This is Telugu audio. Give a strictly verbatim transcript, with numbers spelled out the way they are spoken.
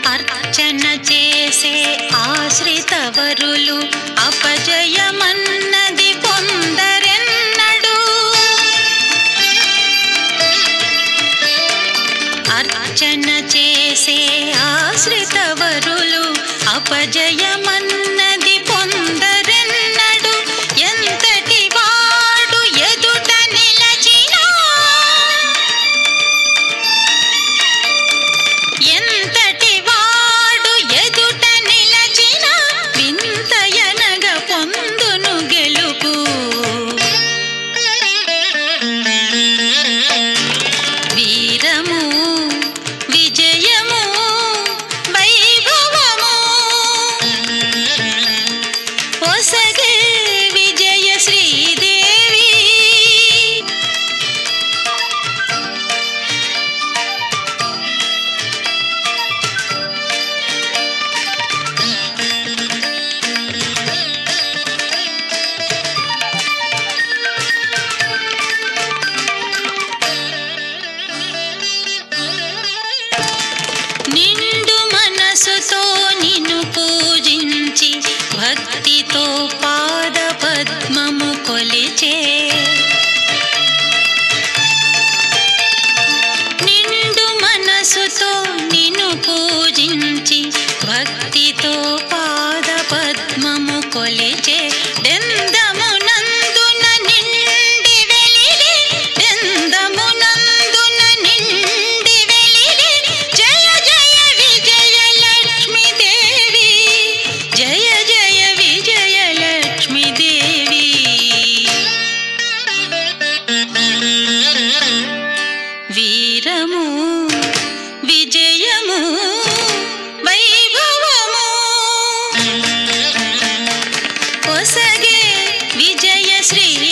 అర్చన చేసే ఆశ్రితవరులు అపజయమన్నది పొందరెన్నడు. అర్చన చేసే ఆశ్రితవరులు అపజయమన్నది పొందరెన్నడు. ఎంతటి వాడు ఎదుట నిలచినా, ఎంతటి వాడు ఎదుట నిలచిన వింతయనగ పొందును గెలుపు. వీరము విజయము వైభవము ఒసగే విజయ శ్రీదేవి. నిండు మనసుతో నిన్ను పూజించి భక్తితో పాద పద్మము కొలిచే, నిండు మనసుతో నిన్ను పూజించి భక్తితో పాద పద్మము కొలిచే. దెందమునందున నిండి వెలిగి, దెందమునందున నిండి వెలిగి జయ జయ విజయ లక్ష్మీ దేవి, జయ జయ విజయ లక్ష్మీ దేవి. వీరము విజయము వైభవము ఒసగే విజయ శ్రీ